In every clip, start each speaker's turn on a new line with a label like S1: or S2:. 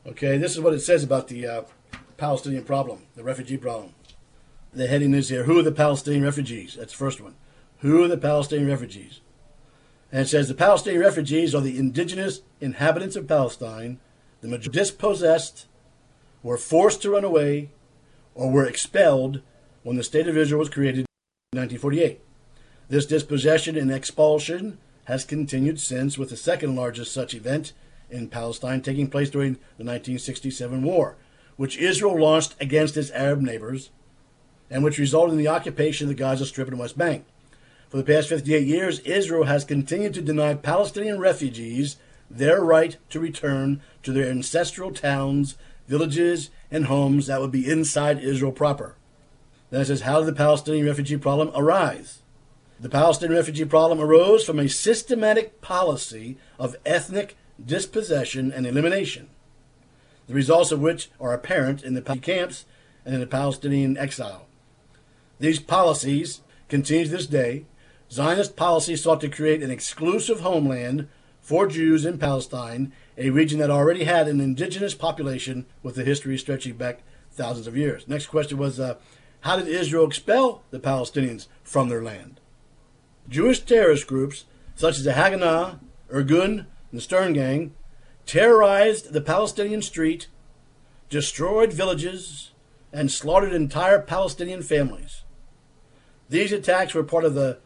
S1: Okay, this is what it says about the Palestinian problem, the refugee problem. The heading is here, who are the Palestinian refugees? That's the first one. Who are the Palestinian refugees? And it says the Palestinian refugees are the indigenous inhabitants of Palestine, the majority dispossessed, were forced to run away, or were expelled when the State of Israel was created in 1948. This dispossession and expulsion has continued since, with the second largest such event in Palestine taking place during the 1967 war, which Israel launched against its Arab neighbors, and which resulted in the occupation of the Gaza Strip and West Bank. For the past 58 years, Israel has continued to deny Palestinian refugees their right to return to their ancestral towns, villages, and homes that would be inside Israel proper. Then it says, how did the Palestinian refugee problem arise? The Palestinian refugee problem arose from a systematic policy of ethnic dispossession and elimination, the results of which are apparent in the camps and in the Palestinian exile. These policies continue to this day. Zionist policy sought to create an exclusive homeland for Jews in Palestine, a region that already had an indigenous population with a history stretching back thousands of years. Next question was, how did Israel expel the Palestinians from their land? Jewish terrorist groups such as the Haganah, Irgun, and the Stern Gang terrorized the Palestinian street, destroyed villages, and slaughtered entire Palestinian families. These attacks were part of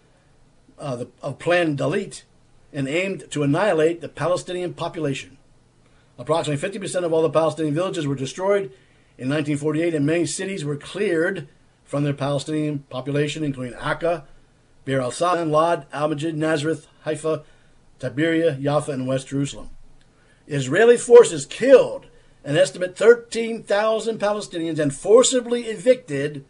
S1: Plan Dalit and aimed to annihilate the Palestinian population. Approximately 50% of all the Palestinian villages were destroyed in 1948, and many cities were cleared from their Palestinian population, including Akka, Bir al-Sal, Lod, Al-Majid, Nazareth, Haifa, Tiberia, Jaffa, and West Jerusalem. Israeli forces killed an estimate 13,000 Palestinians and forcibly evicted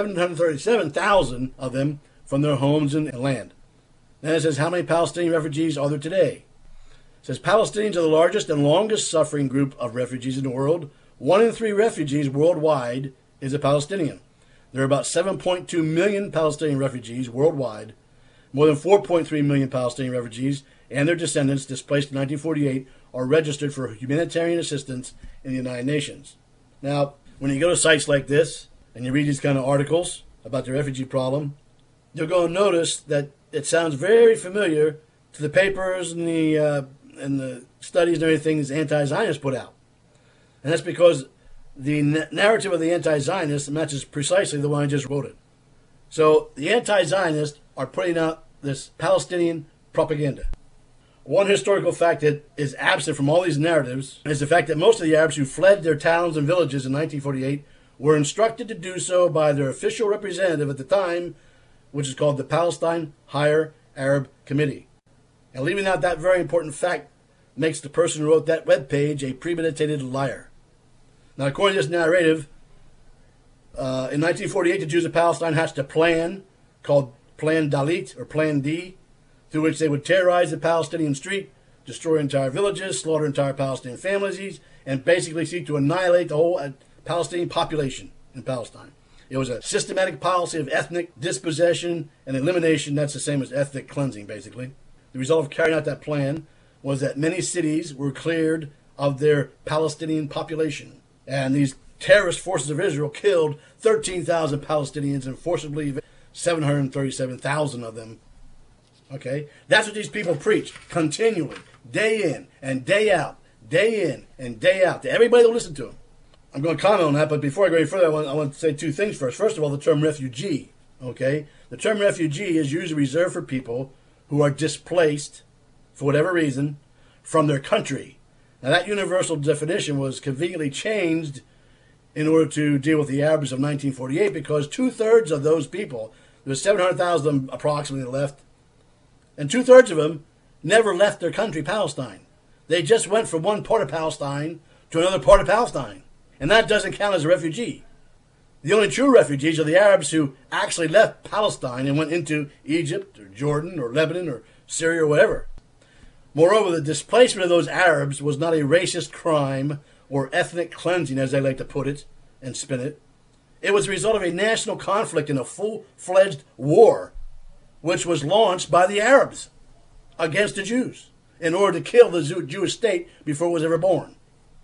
S1: 737,000 of them from their homes and land. Then it says, how many Palestinian refugees are there today? It says, Palestinians are the largest and longest suffering group of refugees in the world. 1 in 3 refugees worldwide is a Palestinian. There are about 7.2 million Palestinian refugees worldwide. More than 4.3 million Palestinian refugees and their descendants displaced in 1948 are registered for humanitarian assistance in the United Nations. Now, when you go to sites like this and you read these kind of articles about the refugee problem, you're going to notice that it sounds very familiar to the papers and the studies and everything these anti-Zionists put out. And that's because the narrative of the anti-Zionists matches precisely the one I just quoted. So the anti-Zionists are putting out this Palestinian propaganda. One historical fact that is absent from all these narratives is the fact that most of the Arabs who fled their towns and villages in 1948 were instructed to do so by their official representative at the time, which is called the Palestine Higher Arab Committee. And leaving out that very important fact makes the person who wrote that webpage a premeditated liar. Now, according to this narrative, in 1948, the Jews of Palestine hatched a plan called Plan Dalit, or Plan D, through which they would terrorize the Palestinian street, destroy entire villages, slaughter entire Palestinian families, and basically seek to annihilate the whole Palestinian population in Palestine. It was a systematic policy of ethnic dispossession and elimination. That's the same as ethnic cleansing, basically. The result of carrying out that plan was that many cities were cleared of their Palestinian population. And these terrorist forces of Israel killed 13,000 Palestinians and forcibly evicted 737,000 of them. Okay? That's what these people preach continually, day in and day out, day in and day out, to everybody that will listen to them. I'm going to comment on that, but before I go any further, I want to say 2 things first. First of all, the term refugee. Okay? The term refugee is usually reserved for people who are displaced, for whatever reason, from their country. Now, that universal definition was conveniently changed in order to deal with the Arabs of 1948 because 2/3 of those people, there was 700,000 of them approximately left, and 2/3 of them never left their country, Palestine. They just went from one part of Palestine to another part of Palestine, and that doesn't count as a refugee. The only true refugees are the Arabs who actually left Palestine and went into Egypt or Jordan or Lebanon or Syria or whatever. Moreover, the displacement of those Arabs was not a racist crime or ethnic cleansing, as they like to put it and spin it. It was the result of a national conflict in a full-fledged war, which was launched by the Arabs against the Jews in order to kill the Jewish state before it was ever born.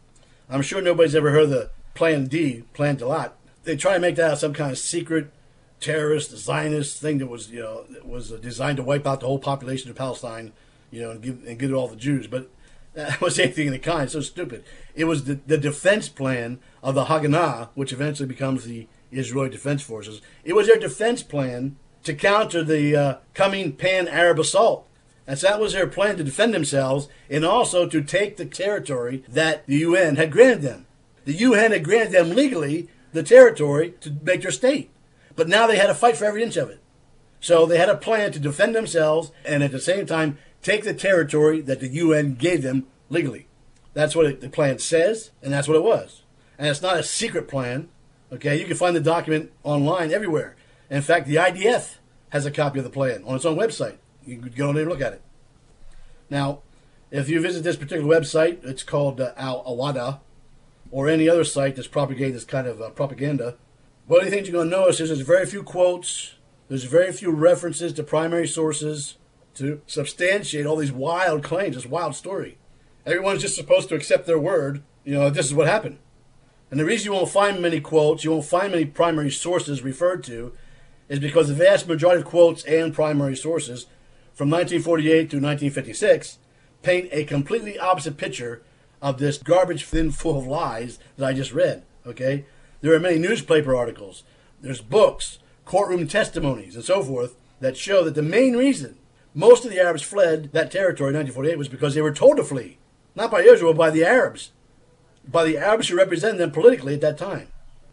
S1: I'm sure nobody's ever heard of the Plan D, Plan Dalat. They try to make that some kind of secret terrorist Zionist thing that was, designed to wipe out the whole population of Palestine, and give it to all the Jews. But that was anything in the kind. So stupid. It was the defense plan of the Haganah, which eventually becomes the Israeli Defense Forces. It was their defense plan to counter the coming pan-Arab assault. And so that was their plan, to defend themselves and also to take the territory that the UN had granted them. The UN had granted them legally the territory to make their state. But now they had to fight for every inch of it. So they had a plan to defend themselves and at the same time take the territory that the UN gave them legally. That's what the plan says, and that's what it was. And it's not a secret plan. Okay, you can find the document online everywhere. In fact, the IDF has a copy of the plan on its own website. You can go in there and look at it. Now, if you visit this particular website, it's called Al-Awada, or any other site that's propagating this kind of propaganda, one of the things you're going to notice is there's very few quotes, there's very few references to primary sources to substantiate all these wild claims, this wild story. Everyone's just supposed to accept their word, this is what happened. And the reason you won't find many quotes, you won't find many primary sources referred to, is because the vast majority of quotes and primary sources from 1948 to 1956 paint a completely opposite picture of this garbage bin full of lies that I just read, okay? There are many newspaper articles, there's books, courtroom testimonies, and so forth that show that the main reason most of the Arabs fled that territory in 1948 was because they were told to flee. Not by Israel, by the Arabs. By the Arabs who represented them politically at that time.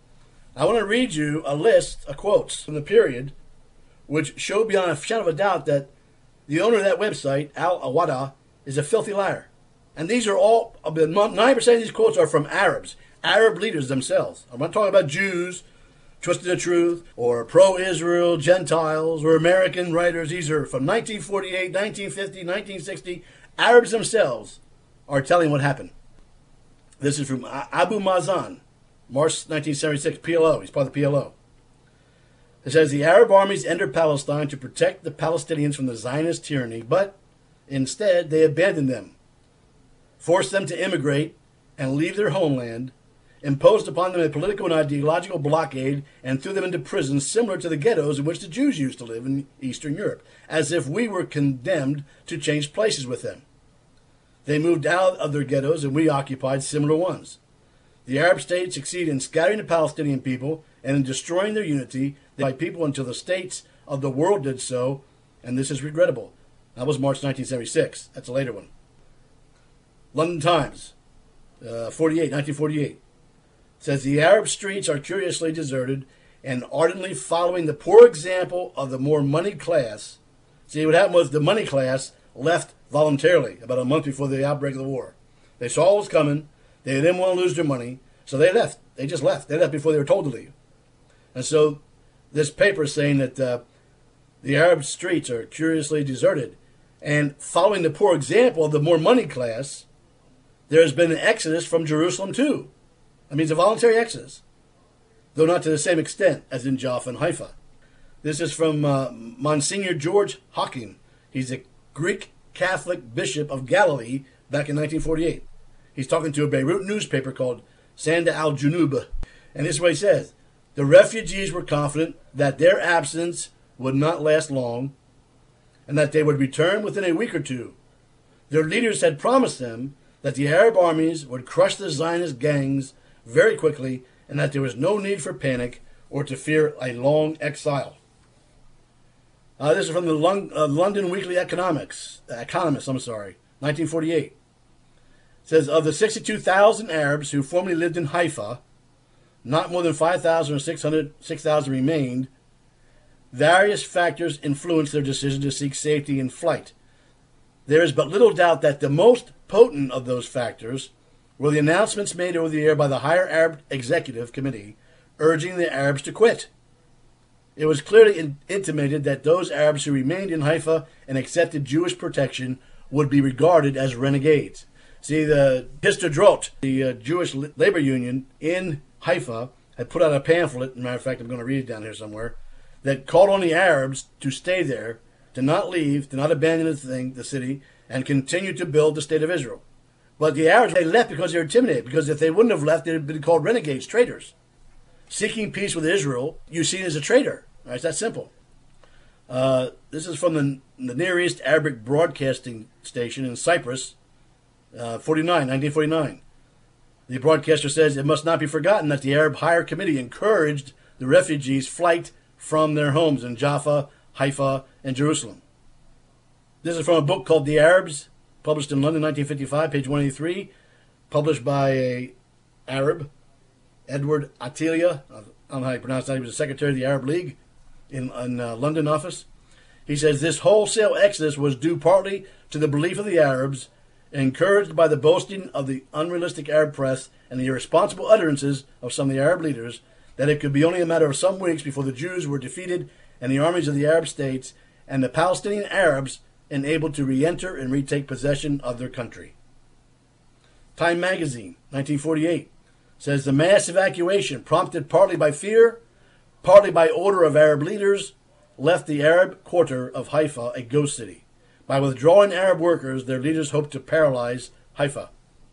S1: I want to read you a list of quotes from the period which show beyond a shadow of a doubt that the owner of that website, Al-Awada, is a filthy liar. And these are all, 90% of these quotes are from Arabs, Arab leaders themselves. I'm not talking about Jews, twisted the truth, or pro-Israel, Gentiles, or American writers. These are from 1948, 1950, 1960. Arabs themselves are telling what happened. This is from Abu Mazan, March 1976, PLO. He's part of the PLO. It says, the Arab armies entered Palestine to protect the Palestinians from the Zionist tyranny, but instead they abandoned them, forced them to immigrate and leave their homeland, imposed upon them a political and ideological blockade, and threw them into prisons similar to the ghettos in which the Jews used to live in Eastern Europe, as if we were condemned to change places with them. They moved out of their ghettos and we occupied similar ones. The Arab states succeeded in scattering the Palestinian people and in destroying their unity by people until the states of the world did so, and this is regrettable. That was March 1976. That's a later one. London Times, 1948. Says the Arab streets are curiously deserted and ardently following the poor example of the more moneyed class. See, what happened was the money class left voluntarily about a month before the outbreak of the war. They saw what was coming. They didn't want to lose their money, so they left. They just left. They left before they were told to leave. And so this paper is saying that the Arab streets are curiously deserted. And following the poor example of the more moneyed class, there has been an exodus from Jerusalem too. That means a voluntary exodus, though not to the same extent as in Jaffa and Haifa. This is from Monsignor George Hocking. He's a Greek Catholic bishop of Galilee back in 1948. He's talking to a Beirut newspaper called Sanda al-Junub. And this is what he says. The refugees were confident that their absence would not last long and that they would return within a week or two. Their leaders had promised them that the Arab armies would crush the Zionist gangs very quickly and that there was no need for panic or to fear a long exile. This is from the London Weekly Economist, 1948. It says, of the 62,000 Arabs who formerly lived in Haifa, not more than 5,000 or 6,000 remained. Various factors influenced their decision to seek safety in flight. There is but little doubt that the most potent of those factors were the announcements made over the air by the Higher Arab Executive Committee urging the Arabs to quit. It was clearly intimated that those Arabs who remained in Haifa and accepted Jewish protection would be regarded as renegades. See, the Histadrut, the Jewish labor union in Haifa, had put out a pamphlet, as a matter of fact, I'm going to read it down here somewhere, that called on the Arabs to stay there, to not leave, to not abandon the city, and continue to build the state of Israel. But the Arabs, they left because they were intimidated, because if they wouldn't have left, they'd have been called renegades, traitors. Seeking peace with Israel, you're seen as a traitor. All right, it's that simple. This is from the Near East Arabic Broadcasting Station in Cyprus, 1949. The broadcaster says it must not be forgotten that the Arab Higher Committee encouraged the refugees' flight from their homes in Jaffa, Haifa, and Jerusalem. This is from a book called The Arabs, published in London, 1955, page 183, published by an Arab, Edward Atiyah. I don't know how you pronounce that. He was the secretary of the Arab League in London office. He says this wholesale exodus was due partly to the belief of the Arabs, encouraged by the boasting of the unrealistic Arab press and the irresponsible utterances of some of the Arab leaders, that it could be only a matter of some weeks before the Jews were defeated and the armies of the Arab states and the Palestinian Arabs enabled to re-enter and retake possession of their country. Time magazine, 1948, says the mass evacuation, prompted partly by fear, partly by order of Arab leaders, left the Arab quarter of Haifa a ghost city. By withdrawing Arab workers, their leaders hoped to paralyze Haifa.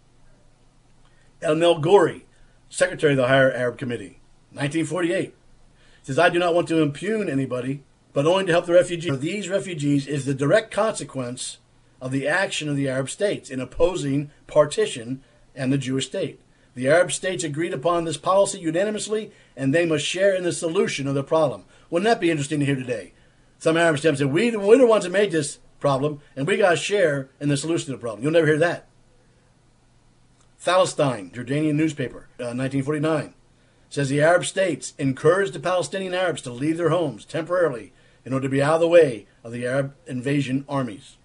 S1: El Gori, secretary of the Higher Arab Committee, 1948, says, I do not want to impugn anybody, but only to help the refugees. For these refugees is the direct consequence of the action of the Arab states in opposing partition and the Jewish state. The Arab states agreed upon this policy unanimously, and they must share in the solution of the problem. Wouldn't that be interesting to hear today? Some Arab states say, we're the ones that made this problem, and we got to share in the solution to the problem. You'll never hear that. Palestine, Jordanian newspaper, 1949, says the Arab states encouraged the Palestinian Arabs to leave their homes temporarily in order to be out of the way of the Arab invasion armies.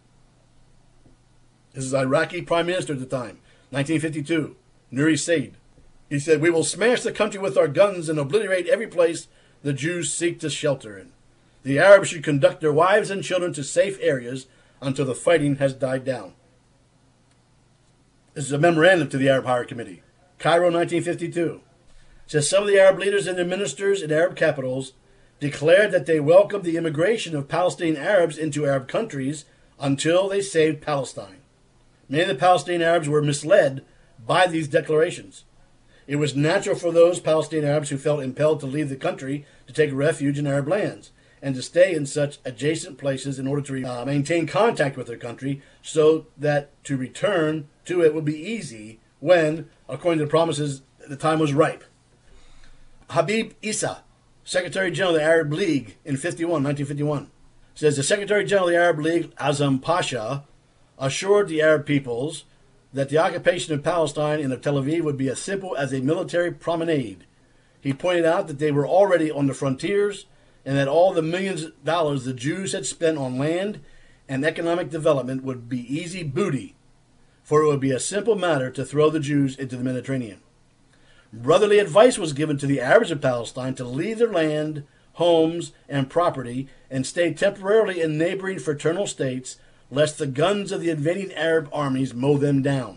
S1: This is Iraqi Prime Minister at the time, 1952, Nuri Said. He said, we will smash the country with our guns and obliterate every place the Jews seek to shelter in. The Arabs should conduct their wives and children to safe areas until the fighting has died down. This is a memorandum to the Arab Higher Committee. Cairo, 1952. It says some of the Arab leaders and their ministers in Arab capitals declared that they welcomed the immigration of Palestinian Arabs into Arab countries until they saved Palestine. Many of the Palestinian Arabs were misled by these declarations. It was natural for those Palestinian Arabs who felt impelled to leave the country to take refuge in Arab lands and to stay in such adjacent places in order to maintain contact with their country, so that to return to it would be easy when, according to the promises, the time was ripe. Habib Issa, Secretary General of the Arab League in 1951, says the Secretary General of the Arab League, Azam Pasha, assured the Arab peoples that the occupation of Palestine and of Tel Aviv would be as simple as a military promenade. He pointed out that they were already on the frontiers and that all the millions of dollars the Jews had spent on land and economic development would be easy booty, for it would be a simple matter to throw the Jews into the Mediterranean. Brotherly advice was given to the Arabs of Palestine to leave their land, homes, and property and stay temporarily in neighboring fraternal states, lest the guns of the invading Arab armies mow them down.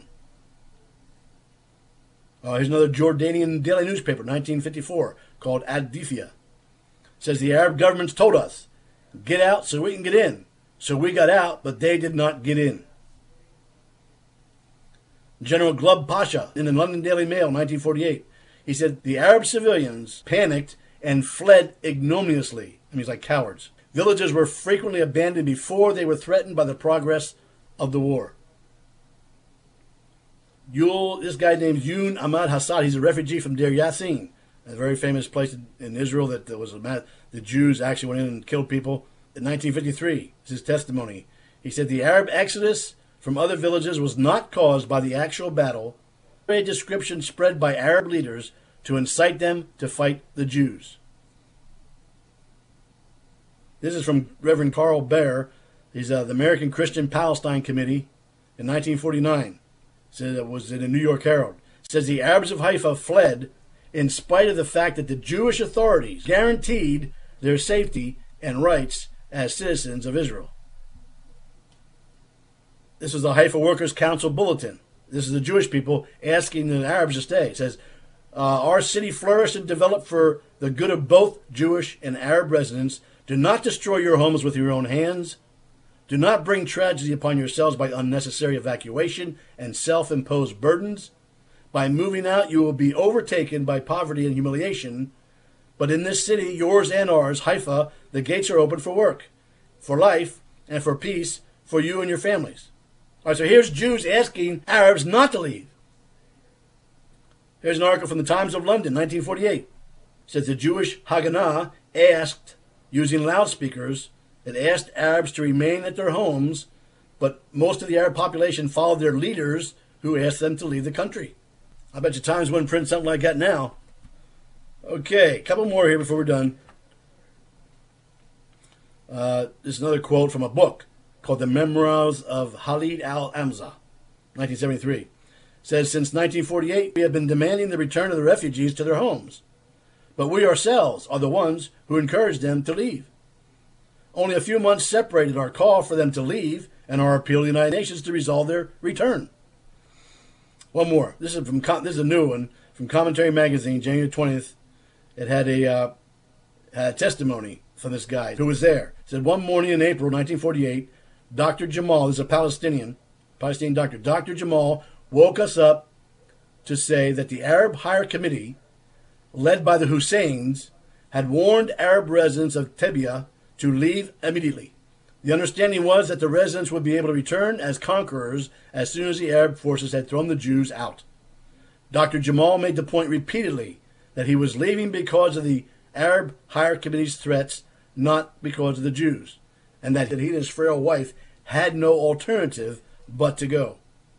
S1: Here's another Jordanian daily newspaper, 1954, called Ad-Difia. Says the Arab governments told us, get out so we can get in. So we got out, but they did not get in. General Glub Pasha in the London Daily Mail, 1948, he said the Arab civilians panicked and fled ignominiously. I mean, it's like cowards. Villages were frequently abandoned before they were threatened by the progress of the war. This guy named Yun Ahmad Hassad, he's a refugee from Deir Yassin, a very famous place in Israel that the Jews actually went in and killed people. In 1953, is his testimony. He said the Arab exodus from other villages was not caused by the actual battle, but a description spread by Arab leaders to incite them to fight the Jews. This is from Reverend Carl Baer. He's the American Christian Palestine Committee in 1949. Said it was in the New York Herald. It says the Arabs of Haifa fled in spite of the fact that the Jewish authorities guaranteed their safety and rights as citizens of Israel. This is the Haifa Workers' Council Bulletin. This is the Jewish people asking the Arabs to stay. It says, our city flourished and developed for the good of both Jewish and Arab residents. Do not destroy your homes with your own hands. Do not bring tragedy upon yourselves by unnecessary evacuation and self-imposed burdens. By moving out, you will be overtaken by poverty and humiliation. But in this city, yours and ours, Haifa, the gates are open for work, for life, and for peace for you and your families. All right, so here's Jews asking Arabs not to leave. Here's an article from the Times of London, 1948. It says the Jewish Haganah asked, using loudspeakers, it asked Arabs to remain at their homes, but most of the Arab population followed their leaders who asked them to leave the country. I bet you Times wouldn't print something like that now. Okay, a couple more here before we're done. This is another quote from a book called The Memoirs of Khalid al-Hamza, 1973. It says, since 1948, we have been demanding the return of the refugees to their homes. But we ourselves are the ones who encouraged them to leave. Only a few months separated our call for them to leave and our appeal to the United Nations to resolve their return. One more. This is a new one from Commentary Magazine, January 20th. It had a testimony from this guy who was there. It said, one morning in April 1948, Dr. Jamal, this is a Palestinian doctor, Dr. Jamal woke us up to say that the Arab Higher Committee, led by the Husseins, had warned Arab residents of Tibia to leave immediately. The understanding was that the residents would be able to return as conquerors as soon as the Arab forces had thrown the Jews out. Dr. Jamal made the point repeatedly that he was leaving because of the Arab Higher Committee's threats, not because of the Jews, and that he and his frail wife had no alternative but to go.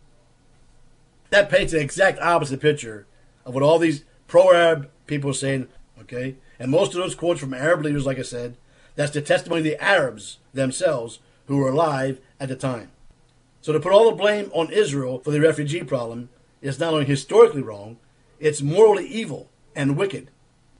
S1: That paints an exact opposite picture of what all these pro-Arab people are saying, okay? And most of those quotes from Arab leaders, like I said, that's the testimony of the Arabs themselves who were alive at the time. So to put all the blame on Israel for the refugee problem is not only historically wrong, it's morally evil and wicked.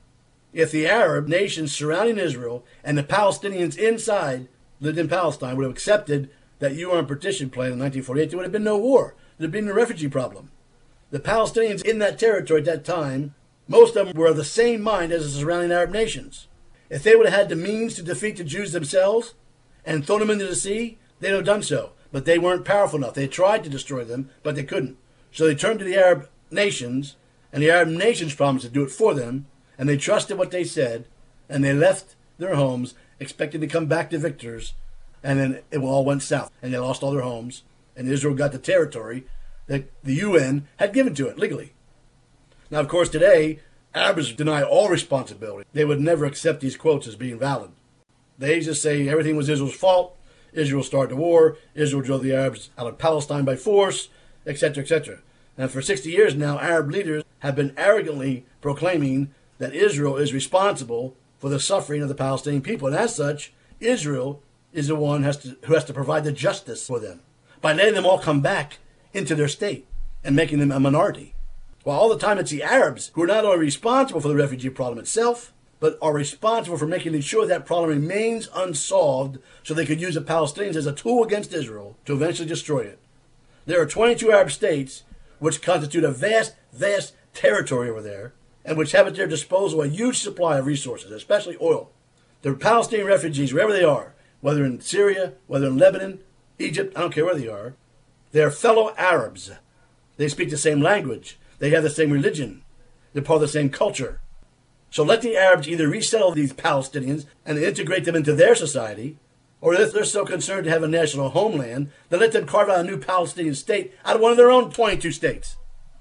S1: If the Arab nations surrounding Israel and the Palestinians inside lived in Palestine would have accepted that UN partition plan in 1948, there would have been no war. There would have been no refugee problem. The Palestinians in that territory at that time, most of them were of the same mind as the surrounding Arab nations. If they would have had the means to defeat the Jews themselves and throw them into the sea, they'd have done so. But they weren't powerful enough. They tried to destroy them, but they couldn't. So they turned to the Arab nations, and the Arab nations promised to do it for them, and they trusted what they said, and they left their homes expecting to come back to victors, and then it all went south, and they lost all their homes, and Israel got the territory that the UN had given to it legally. Now, of course, today, Arabs deny all responsibility. They would never accept these quotes as being valid. They just say everything was Israel's fault, Israel started the war, Israel drove the Arabs out of Palestine by force, etc., etc. And for 60 years now, Arab leaders have been arrogantly proclaiming that Israel is responsible for the suffering of the Palestinian people. And as such, Israel is the one who has to provide the justice for them by letting them all come back into their state and making them a minority. While all the time it's the Arabs who are not only responsible for the refugee problem itself, but are responsible for making sure that problem remains unsolved so they could use the Palestinians as a tool against Israel to eventually destroy it. There are 22 Arab states which constitute a vast, vast territory over there and which have at their disposal a huge supply of resources, especially oil. The Palestinian refugees, wherever they are, whether in Syria, whether in Lebanon, Egypt, I don't care where they are fellow Arabs. They speak the same language. They have the same religion. They're part of the same culture. So let the Arabs either resettle these Palestinians and integrate them into their society, or if they're so concerned to have a national homeland, then let them carve out a new Palestinian state out of one of their own 22 states.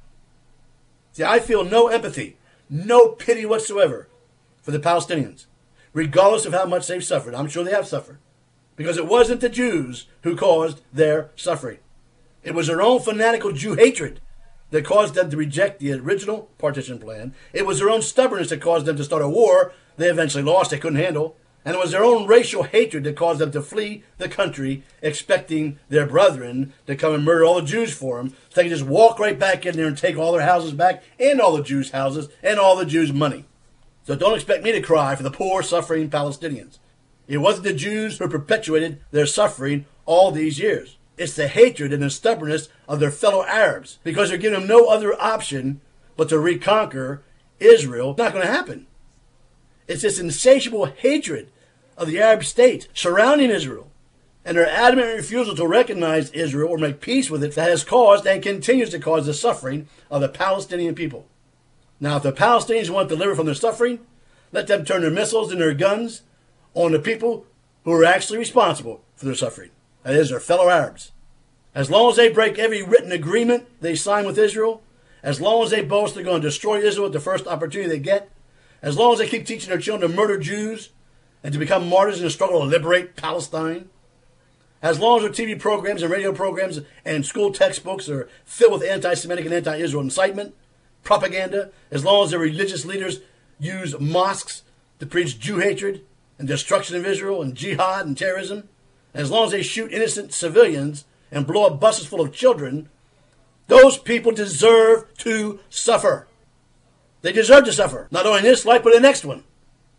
S1: See, I feel no empathy, no pity whatsoever for the Palestinians, regardless of how much they've suffered. I'm sure they have suffered, because it wasn't the Jews who caused their suffering. It was their own fanatical Jew hatred that caused them to reject the original partition plan. It was their own stubbornness that caused them to start a war they eventually lost, they couldn't handle. And it was their own racial hatred that caused them to flee the country, expecting their brethren to come and murder all the Jews for them, so they could just walk right back in there and take all their houses back, and all the Jews' houses, and all the Jews' money. So don't expect me to cry for the poor, suffering Palestinians. It wasn't the Jews who perpetuated their suffering all these years. It's the hatred and the stubbornness of their fellow Arabs, because they're giving them no other option but to reconquer Israel. It's not going to happen. It's this insatiable hatred of the Arab states surrounding Israel and their adamant refusal to recognize Israel or make peace with it that has caused and continues to cause the suffering of the Palestinian people. Now, if the Palestinians want to deliver from their suffering, let them turn their missiles and their guns on the people who are actually responsible for their suffering. That is, their fellow Arabs. As long as they break every written agreement they sign with Israel, as long as they boast they're going to destroy Israel at the first opportunity they get, as long as they keep teaching their children to murder Jews and to become martyrs in the struggle to liberate Palestine, as long as their TV programs and radio programs and school textbooks are filled with anti-Semitic and anti-Israel incitement, propaganda, as long as their religious leaders use mosques to preach Jew hatred and destruction of Israel and jihad and terrorism, and as long as they shoot innocent civilians and blow up buses full of children, those people deserve to suffer. They deserve to suffer, not only in this life, but in the next one.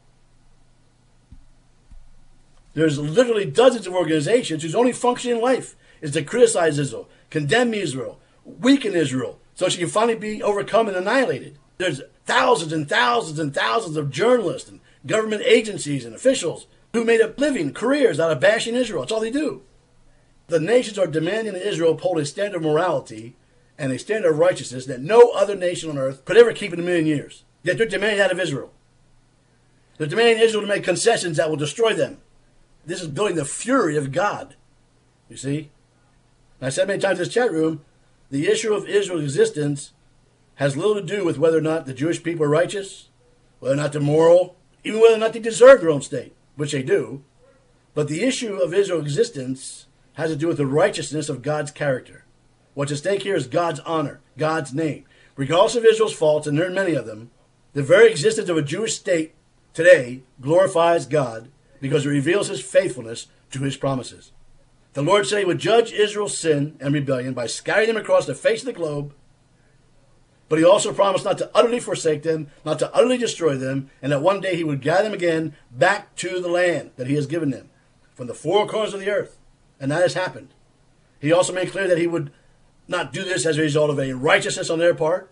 S1: There's literally dozens of organizations whose only function in life is to criticize Israel, condemn Israel, weaken Israel, so she can finally be overcome and annihilated. There's thousands and thousands and thousands of journalists and government agencies and officials who made a living, careers out of bashing Israel. That's all they do. The nations are demanding that Israel uphold a standard of morality and a standard of righteousness that no other nation on earth could ever keep in a million years. Yet they're demanding that of Israel. They're demanding Israel to make concessions that will destroy them. This is building the fury of God. You see? And I said many times in this chat room, the issue of Israel's existence has little to do with whether or not the Jewish people are righteous, whether or not they're moral, even whether or not they deserve their own state, which they do. But the issue of Israel's existence has to do with the righteousness of God's character. What's at stake here is God's honor, God's name. Regardless of Israel's faults, and there are many of them, the very existence of a Jewish state today glorifies God because it reveals his faithfulness to his promises. The Lord said he would judge Israel's sin and rebellion by scattering them across the face of the globe, but he also promised not to utterly forsake them, not to utterly destroy them, and that one day he would gather them again back to the land that he has given them from the four corners of the earth. And that has happened. He also made clear that he would not do this as a result of any righteousness on their part,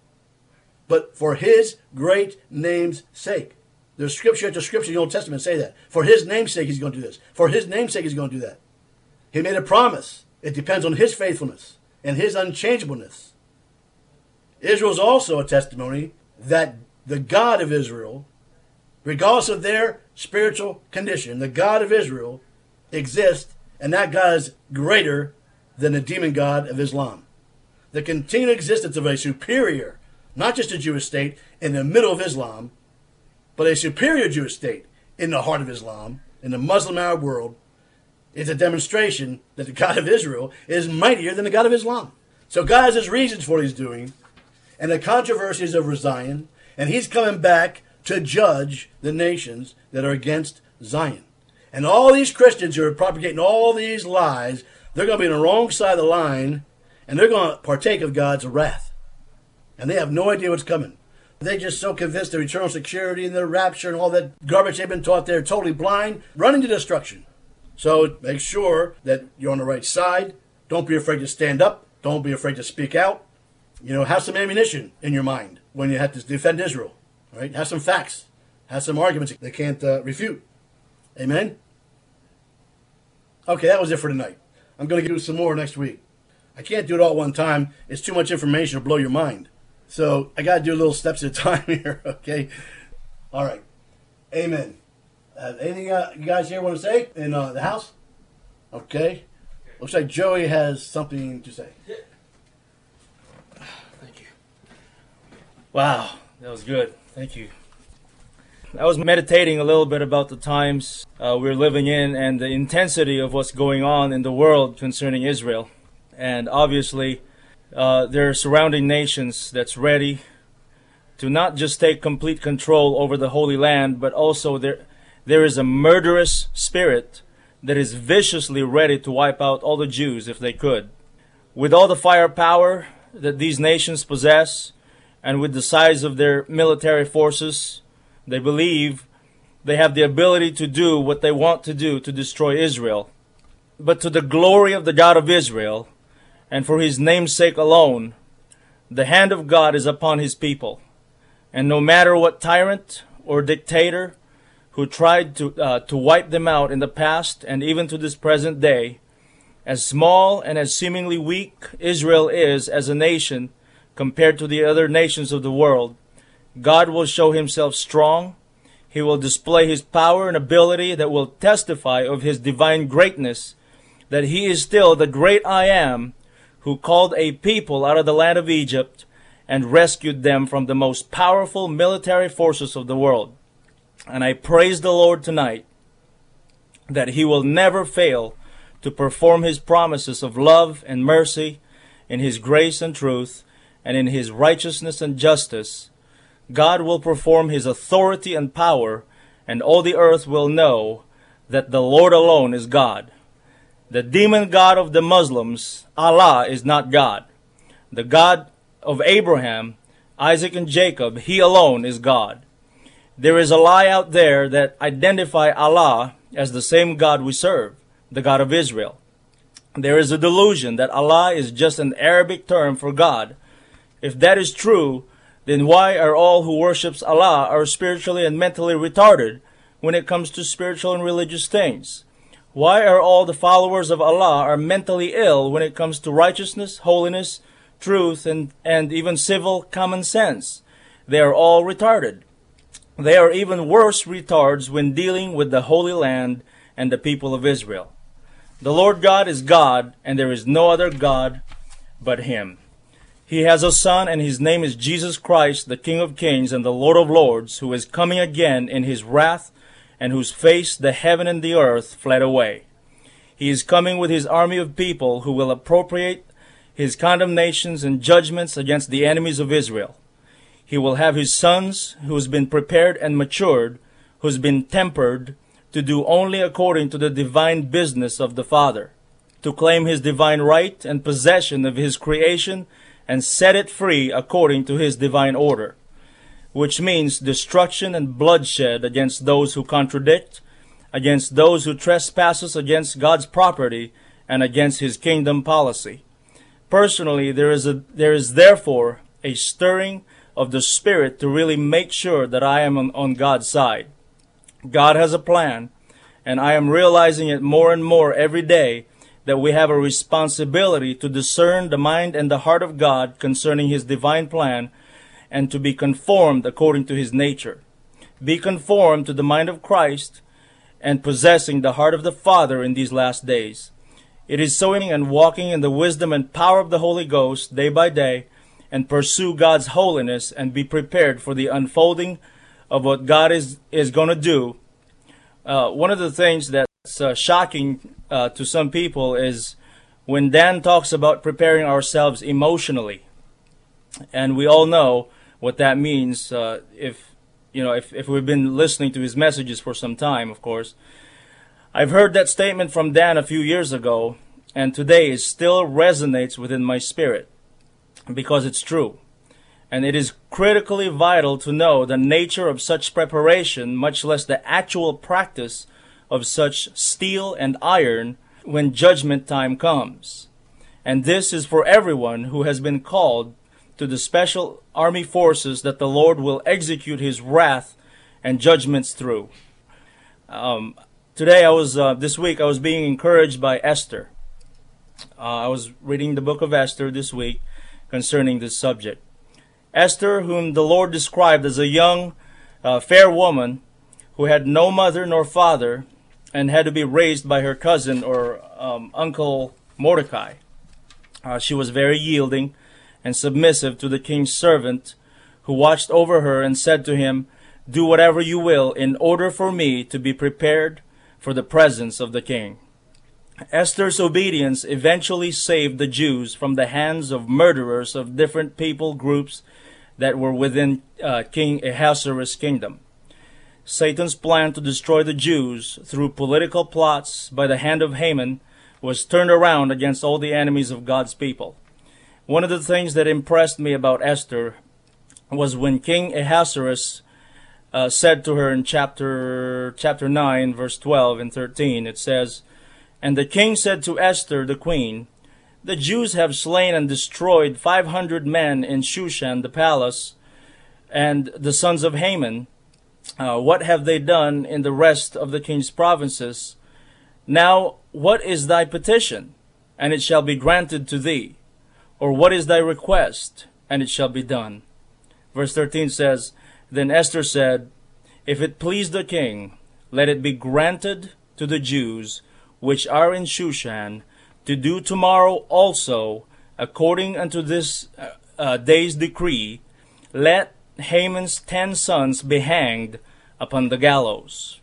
S1: but for his great name's sake. There's scripture after scripture in the Old Testament say that. For his name's sake he's going to do this. For his name's sake he's going to do that. He made a promise. It depends on his faithfulness and his unchangeableness. Israel is also a testimony that the God of Israel, regardless of their spiritual condition, the God of Israel exists, and that God is greater than the demon god of Islam. The continued existence of a superior, not just a Jewish state in the middle of Islam, but a superior Jewish state in the heart of Islam, in the Muslim Arab world, is a demonstration that the God of Israel is mightier than the God of Islam. So God has his reasons for what he's doing, and the controversies over Zion, and he's coming back to judge the nations that are against Zion. And all these Christians who are propagating all these lies, they're going to be on the wrong side of the line, and they're going to partake of God's wrath. And they have no idea what's coming. They're just so convinced of eternal security and their rapture and all that garbage they've been taught. They're totally blind, running to destruction. So make sure that you're on the right side. Don't be afraid to stand up. Don't be afraid to speak out. Have some ammunition in your mind when you have to defend Israel. All right? Have some facts. Have some arguments they can't refute. Amen? Okay, that was it for tonight. I'm going to do some more next week. I can't do it all at one time. It's too much information to blow your mind. So I got to do little steps at a time here, okay? All right. Amen. Anything you guys here want to say in the house? Okay. Looks like Joey has something to say.
S2: Thank you. Wow, that was good. Thank you. I was meditating a little bit about the times we're living in and the intensity of what's going on in the world concerning Israel. And obviously, there are surrounding nations that's ready to not just take complete control over the Holy Land, but also there is a murderous spirit that is viciously ready to wipe out all the Jews if they could. With all the firepower that these nations possess, and with the size of their military forces, they believe they have the ability to do what they want to do to destroy Israel. But to the glory of the God of Israel, and for his name's sake alone, the hand of God is upon his people. And no matter what tyrant or dictator who tried to wipe them out in the past and even to this present day. As small and as seemingly weak Israel is as a nation compared to the other nations of the world, God will show himself strong. He will display his power and ability that will testify of his divine greatness, that he is still the great I Am, who called a people out of the land of Egypt and rescued them from the most powerful military forces of the world. And I praise the Lord tonight that he will never fail to perform his promises of love and mercy in his grace and truth and in his righteousness and justice. God will perform his authority and power, and all the earth will know that the Lord alone is God. The demon god of the Muslims, Allah, is not God. The God of Abraham, Isaac, and Jacob, he alone is God. There is a lie out there that identify Allah as the same God we serve, the God of Israel. There is a delusion that Allah is just an Arabic term for God. If that is true, then why are all who worships Allah are spiritually and mentally retarded when it comes to spiritual and religious things? Why are all the followers of Allah are mentally ill when it comes to righteousness, holiness, truth, and even civil common sense? They are all retarded. They are even worse retards when dealing with the Holy Land and the people of Israel. The Lord God is God, and there is no other God but him. He has a son, and his name is Jesus Christ, the King of Kings and the Lord of Lords, who is coming again in his wrath, and whose face the heaven and the earth fled away. He is coming with his army of people who will appropriate his condemnations and judgments against the enemies of Israel. He will have his sons, who's been prepared and matured, who's been tempered, to do only according to the divine business of the Father, to claim his divine right and possession of his creation and set it free according to his divine order, which means destruction and bloodshed against those who contradict, against those who trespass against God's property, and against his kingdom policy. Personally, there is therefore a stirring of the Spirit to really make sure that I am on God's side. God has a plan, and I am realizing it more and more every day that we have a responsibility to discern the mind and the heart of God concerning his divine plan and to be conformed according to his nature. Be conformed to the mind of Christ and possessing the heart of the Father in these last days. It is sowing and walking in the wisdom and power of the Holy Ghost day by day and pursue God's holiness and be prepared for the unfolding of what God is going to do. One of the things that's shocking to some people is when Dan talks about preparing ourselves emotionally. And we all know what that means if we've been listening to his messages for some time, of course. I've heard that statement from Dan a few years ago, and today it still resonates within my spirit because it's true. And it is critically vital to know the nature of such preparation, much less the actual practice of such steel and iron when judgment time comes. And this is for everyone who has been called to the special army forces that the Lord will execute his wrath and judgments through. This week I was being encouraged by Esther. I was reading the book of Esther this week concerning this subject. Esther, whom the Lord described as a young, fair woman who had no mother nor father and had to be raised by her cousin or uncle Mordecai. She was very yielding and submissive to the king's servant, who watched over her and said to him, "Do whatever you will in order for me to be prepared for the presence of the king." Esther's obedience eventually saved the Jews from the hands of murderers of different people groups that were within King Ahasuerus' kingdom. Satan's plan to destroy the Jews through political plots by the hand of Haman was turned around against all the enemies of God's people. One of the things that impressed me about Esther was when King Ahasuerus said to her in chapter 9, verse 12 and 13, it says, "And the king said to Esther the queen, The Jews have slain and destroyed 500 men in Shushan the palace, and the sons of Haman, what have they done in the rest of the king's provinces? Now, what is thy petition? And it shall be granted to thee. Or what is thy request? And it shall be done. Verse 13 says, Then Esther said, If it please the king, let it be granted to the Jews which are in Shushan to do tomorrow also, according unto this day's decree, let Haman's 10 sons be hanged upon the gallows.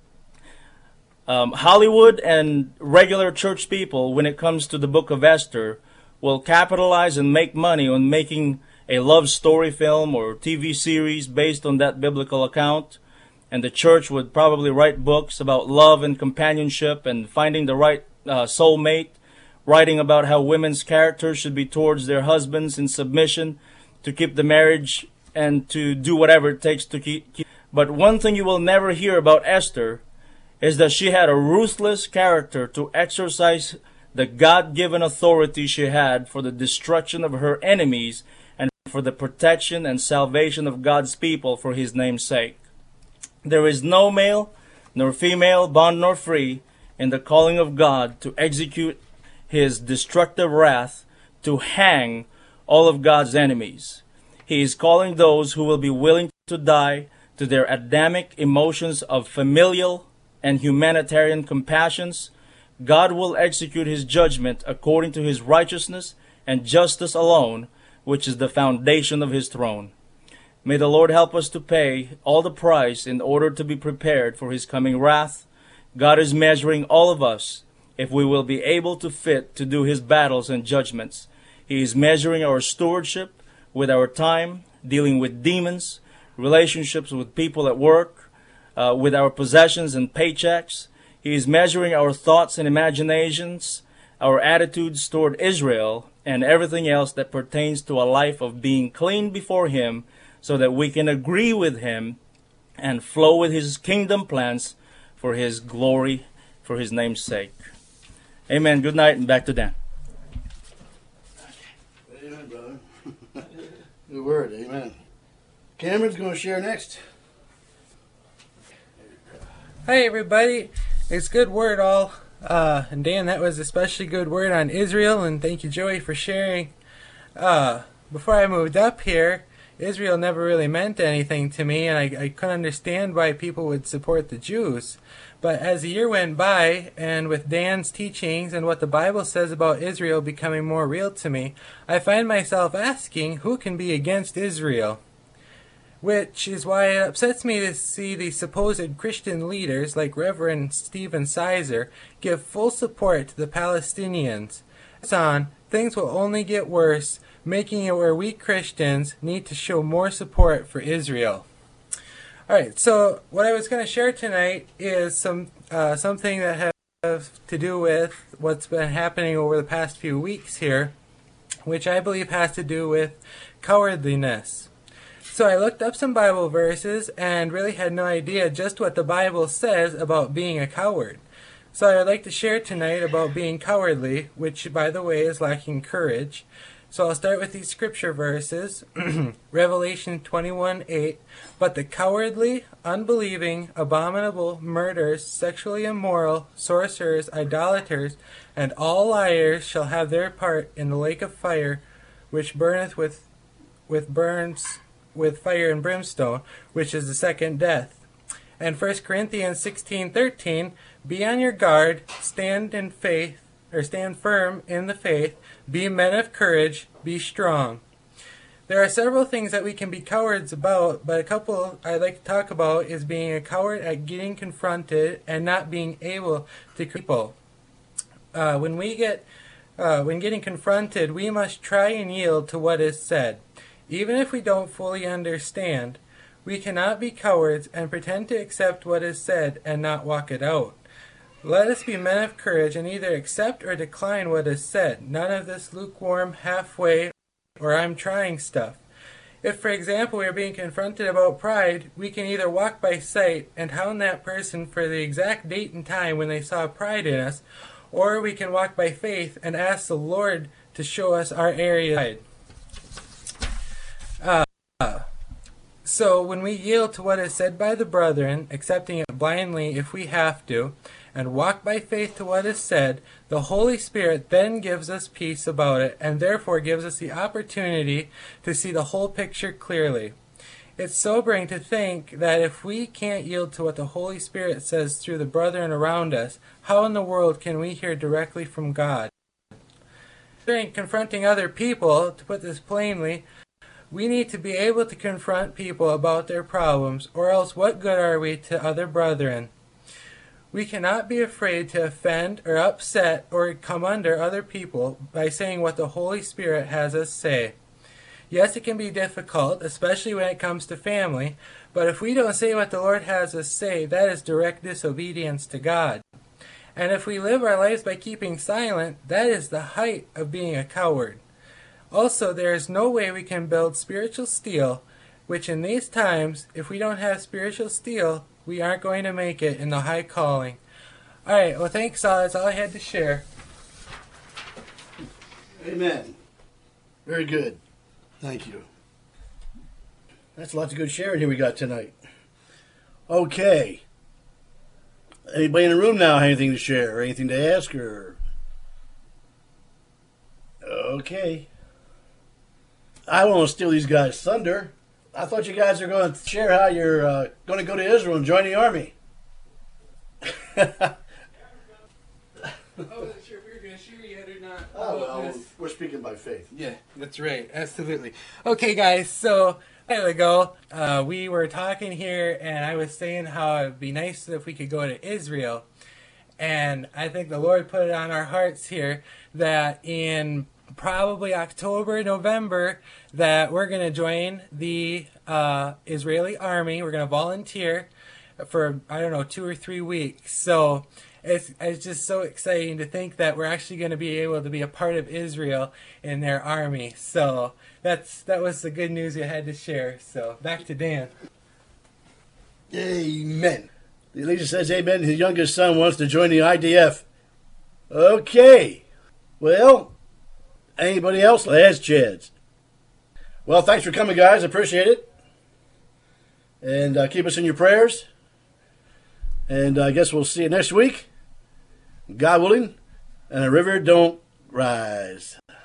S2: Hollywood and regular church people, when it comes to the book of Esther, will capitalize and make money on making a love story film or TV series based on that biblical account. And the church would probably write books about love and companionship and finding the right soulmate, writing about how women's characters should be towards their husbands in submission to keep the marriage and to do whatever it takes to keep. But one thing you will never hear about Esther is that she had a ruthless character to exercise the God-given authority she had for the destruction of her enemies and for the protection and salvation of God's people for His name's sake. There is no male nor female, bond nor free, in the calling of God to execute His destructive wrath, to hang all of God's enemies. He is calling those who will be willing to die to their Adamic emotions of familial and humanitarian compassions. God will execute His judgment according to His righteousness and justice alone, which is the foundation of His throne. May the Lord help us to pay all the price in order to be prepared for His coming wrath. God is measuring all of us if we will be able to fit to do His battles and judgments. He is measuring our stewardship with our time, dealing with demons, relationships with people at work, with our possessions and paychecks. He is measuring our thoughts and imaginations, our attitudes toward Israel, and everything else that pertains to a life of being clean before Him, so that we can agree with Him and flow with His kingdom plans for His glory, for His name's sake. Amen. Good night, and back to Dan.
S1: Amen, brother. Good word. Amen. Cameron's going to share next.
S3: Hi, everybody. It's good word all. And Dan, that was especially good word on Israel, and thank you, Joey, for sharing. Before I moved up here, Israel never really meant anything to me, and I couldn't understand why people would support the Jews. But as the year went by, and with Dan's teachings and what the Bible says about Israel becoming more real to me, I find myself asking, who can be against Israel? Which is why it upsets me to see the supposed Christian leaders like Reverend Stephen Sizer give full support to the Palestinians. Things will only get worse, making it where we Christians need to show more support for Israel. Alright, so what I was going to share tonight is something that has to do with what's been happening over the past few weeks here, which I believe has to do with cowardliness. So I looked up some Bible verses and really had no idea just what the Bible says about being a coward. So I would like to share tonight about being cowardly, which, by the way, is lacking courage. So I'll start with these scripture verses. Revelation 21:8. But the cowardly, unbelieving, abominable, murderers, sexually immoral, sorcerers, idolaters, and all liars shall have their part in the lake of fire, which burneth with fire and brimstone, which is the second death. And 1 Corinthians 16:13, be on your guard, stand firm in the faith, be men of courage, be strong. There are several things that we can be cowards about, but a couple I'd like to talk about is being a coward at getting confronted and not being able to people. When getting confronted, we must try and yield to what is said. Even if we don't fully understand, we cannot be cowards and pretend to accept what is said and not walk it out. Let us be men of courage and either accept or decline what is said. None of this lukewarm, halfway, or I'm trying stuff. If, for example, we are being confronted about pride, we can either walk by sight and hound that person for the exact date and time when they saw pride in us, or we can walk by faith and ask the Lord to show us our area of pride. So when we yield to what is said by the brethren, accepting it blindly if we have to, and walk by faith to what is said, the Holy Spirit then gives us peace about it, and therefore gives us the opportunity to see the whole picture clearly. It's sobering to think that if we can't yield to what the Holy Spirit says through the brethren around us, how in the world can we hear directly from God? During confronting other people, to put this plainly, we need to be able to confront people about their problems, or else what good are we to other brethren? We cannot be afraid to offend or upset or come under other people by saying what the Holy Spirit has us say. Yes, it can be difficult, especially when it comes to family, but if we don't say what the Lord has us say, that is direct disobedience to God. And if we live our lives by keeping silent, that is the height of being a coward. Also, there is no way we can build spiritual steel, which in these times, if we don't have spiritual steel, we aren't going to make it in the high calling. Alright, well thanks all. That's all I had to share.
S1: Amen. Very good. Thank you. That's lots of good sharing here we got tonight. Okay. Anybody in the room now have anything to share or anything to ask or? Okay. I don't want to steal these guys' thunder. I thought you guys are going to share how you're going to go to Israel and join the army.
S3: I wasn't sure if we were going to share yet or not.
S1: Oh, well, we're speaking by faith.
S3: Yeah, that's right. Absolutely. Okay, guys, so a while ago, we were talking here, and I was saying how it would be nice if we could go to Israel. And I think the Lord put it on our hearts here that in probably October, November, that we're going to join the Israeli army. We're going to volunteer for, 2 or 3 weeks. So it's just so exciting to think that we're actually going to be able to be a part of Israel in their army. So that was the good news I had to share. So back to Dan.
S1: Amen. Elijah says amen. His youngest son wants to join the IDF. Okay. Well, anybody else? Last chance. Well, thanks for coming, guys. Appreciate it. And keep us in your prayers. And I guess we'll see you next week. God willing. And the river don't rise.